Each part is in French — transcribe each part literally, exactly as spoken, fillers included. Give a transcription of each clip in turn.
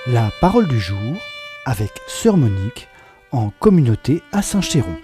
La parole du jour avec Sœur Monique en communauté à Saint-Chéron.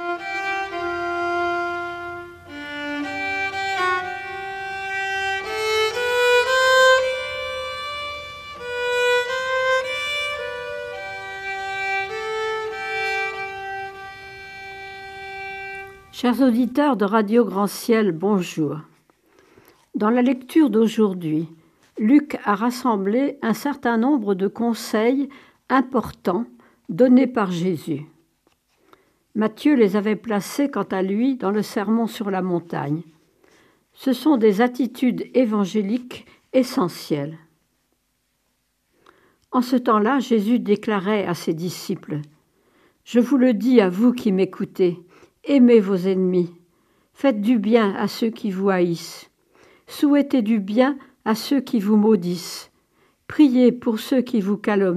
Chers auditeurs de Radio Grand Ciel, bonjour. Dans la lecture d'aujourd'hui, Luc a rassemblé un certain nombre de conseils importants donnés par Jésus. Matthieu les avait placés, quant à lui, dans le Sermon sur la montagne. Ce sont des attitudes évangéliques essentielles. En ce temps-là, Jésus déclarait à ses disciples : « Je vous le dis à vous qui m'écoutez, aimez vos ennemis, faites du bien à ceux qui vous haïssent, souhaitez du bien à ceux qui vous maudissent, priez pour ceux qui vous calomnient. »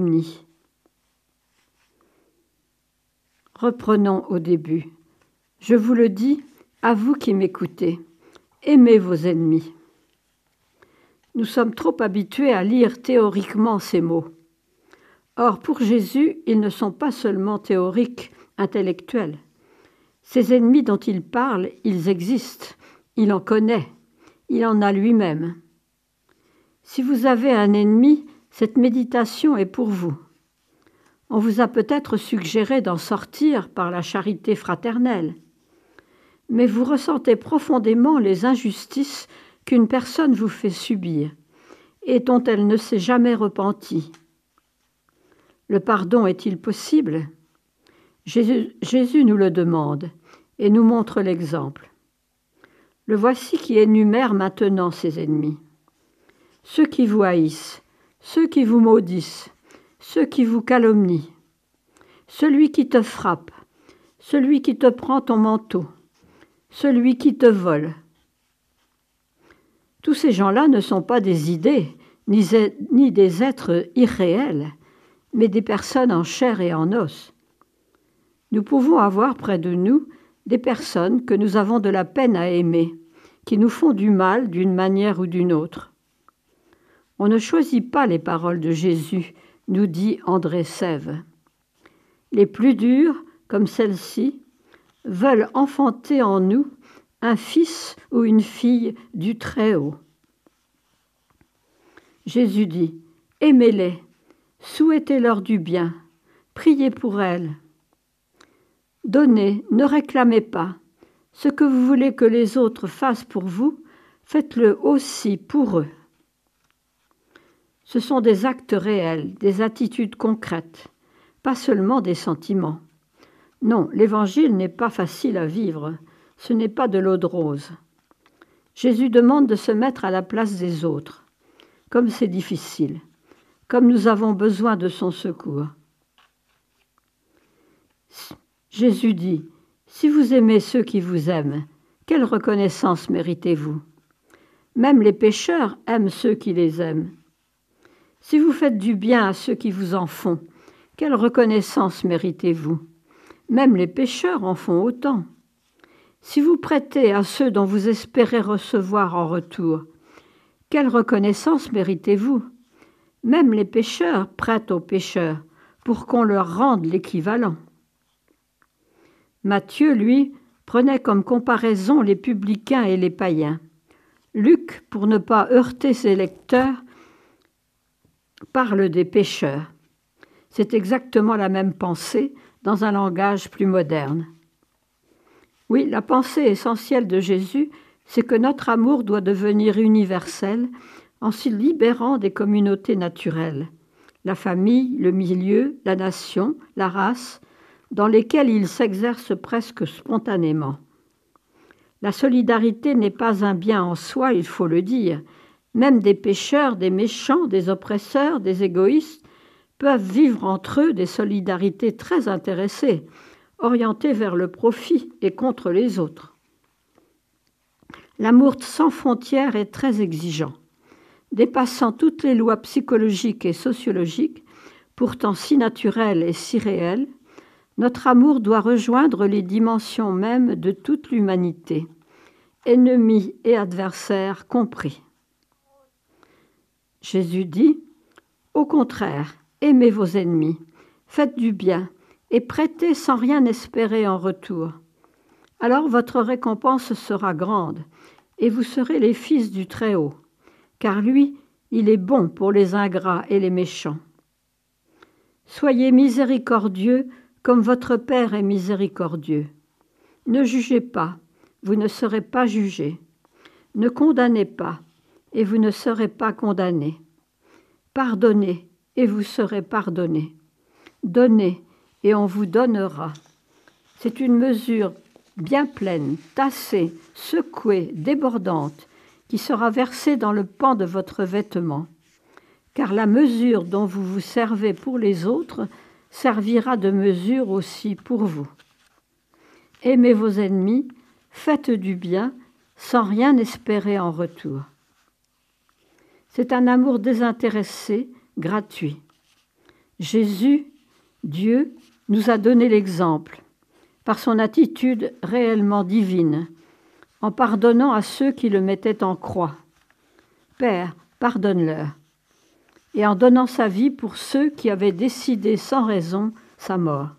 Reprenons au début. Je vous le dis, à vous qui m'écoutez, aimez vos ennemis. Nous sommes trop habitués à lire théoriquement ces mots. Or, pour Jésus, ils ne sont pas seulement théoriques, intellectuels. Ces ennemis dont il parle, ils existent, il en connaît, il en a lui-même. Si vous avez un ennemi, cette méditation est pour vous. On vous a peut-être suggéré d'en sortir par la charité fraternelle, mais vous ressentez profondément les injustices qu'une personne vous fait subir et dont elle ne s'est jamais repentie. Le pardon est-il possible ? Jésus, Jésus nous le demande et nous montre l'exemple. Le voici qui énumère maintenant ses ennemis. Ceux qui vous haïssent, ceux qui vous maudissent, ceux qui vous calomnient, celui qui te frappe, celui qui te prend ton manteau, celui qui te vole. Tous ces gens-là ne sont pas des idées, ni, ni des êtres irréels, mais des personnes en chair et en os. Nous pouvons avoir près de nous des personnes que nous avons de la peine à aimer, qui nous font du mal d'une manière ou d'une autre. On ne choisit pas les paroles de Jésus, nous dit André Sève. Les plus dures, comme celle-ci, veulent enfanter en nous un fils ou une fille du Très-Haut. Jésus dit : aimez-les, souhaitez-leur du bien, priez pour elles. Donnez, ne réclamez pas. Ce que vous voulez que les autres fassent pour vous, faites-le aussi pour eux. Ce sont des actes réels, des attitudes concrètes, pas seulement des sentiments. Non, l'Évangile n'est pas facile à vivre, ce n'est pas de l'eau de rose. Jésus demande de se mettre à la place des autres, comme c'est difficile, comme nous avons besoin de son secours. Jésus dit : si vous aimez ceux qui vous aiment, quelle reconnaissance méritez-vous ? Même les pécheurs aiment ceux qui les aiment. Si vous faites du bien à ceux qui vous en font, quelle reconnaissance méritez-vous ? Même les pécheurs en font autant. Si vous prêtez à ceux dont vous espérez recevoir en retour, quelle reconnaissance méritez-vous ? Même les pécheurs prêtent aux pécheurs pour qu'on leur rende l'équivalent. Matthieu, lui, prenait comme comparaison les publicains et les païens. Luc, pour ne pas heurter ses lecteurs, parle des pécheurs. C'est exactement la même pensée dans un langage plus moderne. Oui, la pensée essentielle de Jésus, c'est que notre amour doit devenir universel en se libérant des communautés naturelles, la famille, le milieu, la nation, la race, dans lesquelles il s'exerce presque spontanément. La solidarité n'est pas un bien en soi, il faut le dire. Même des pécheurs, des méchants, des oppresseurs, des égoïstes peuvent vivre entre eux des solidarités très intéressées, orientées vers le profit et contre les autres. L'amour sans frontières est très exigeant, dépassant toutes les lois psychologiques et sociologiques, pourtant si naturelles et si réelles. Notre amour doit rejoindre les dimensions mêmes de toute l'humanité, ennemis et adversaires compris. Jésus dit : au contraire, Aimez vos ennemis, faites du bien et prêtez sans rien espérer en retour. Alors votre récompense sera grande et vous serez les fils du Très-Haut, car lui, il est bon pour les ingrats et les méchants. Soyez miséricordieux comme votre Père est miséricordieux. Ne jugez pas, vous ne serez pas jugés. Ne condamnez pas, et vous ne serez pas condamnés. Pardonnez, et vous serez pardonnés. Donnez, et on vous donnera. C'est une mesure bien pleine, tassée, secouée, débordante, qui sera versée dans le pan de votre vêtement. Car la mesure dont vous vous servez pour les autres servira de mesure aussi pour vous. Aimez vos ennemis, faites du bien, sans rien espérer en retour. C'est un amour désintéressé, gratuit. Jésus, Dieu, nous a donné l'exemple, par son attitude réellement divine, en pardonnant à ceux qui le mettaient en croix. Père, pardonne-leur. Et en donnant sa vie pour ceux qui avaient décidé sans raison sa mort.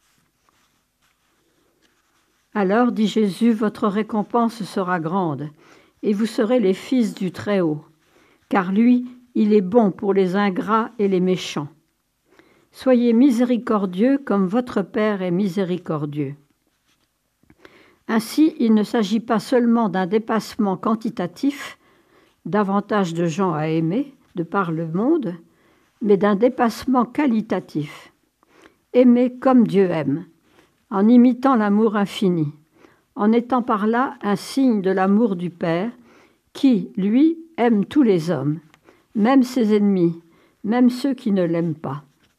Alors, dit Jésus, votre récompense sera grande, et vous serez les fils du Très-Haut, car lui, il est bon pour les ingrats et les méchants. Soyez miséricordieux comme votre Père est miséricordieux. Ainsi, il ne s'agit pas seulement d'un dépassement quantitatif, davantage de gens à aimer, de par le monde, mais d'un dépassement qualitatif. Aimer comme Dieu aime, en imitant l'amour infini, en étant par là un signe de l'amour du Père, qui, lui, aime tous les hommes, même ses ennemis, même ceux qui ne l'aiment pas.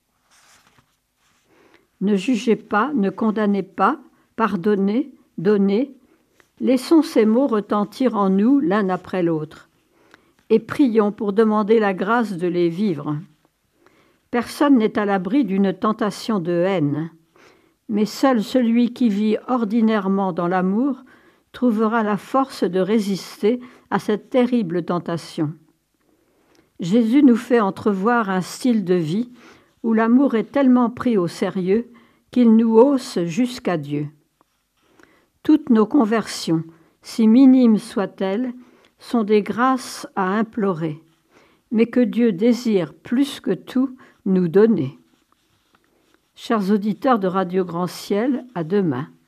Ne jugez pas, ne condamnez pas, pardonnez, donnez. Laissons ces mots retentir en nous l'un après l'autre. Et prions pour demander la grâce de les vivre. Personne n'est à l'abri d'une tentation de haine, mais seul celui qui vit ordinairement dans l'amour trouvera la force de résister à cette terrible tentation. Jésus nous fait entrevoir un style de vie où l'amour est tellement pris au sérieux qu'il nous hausse jusqu'à Dieu. Toutes nos conversions, si minimes soient-elles, sont des grâces à implorer, mais que Dieu désire plus que tout nous donner. Chers auditeurs de Radio Grand Ciel, à demain.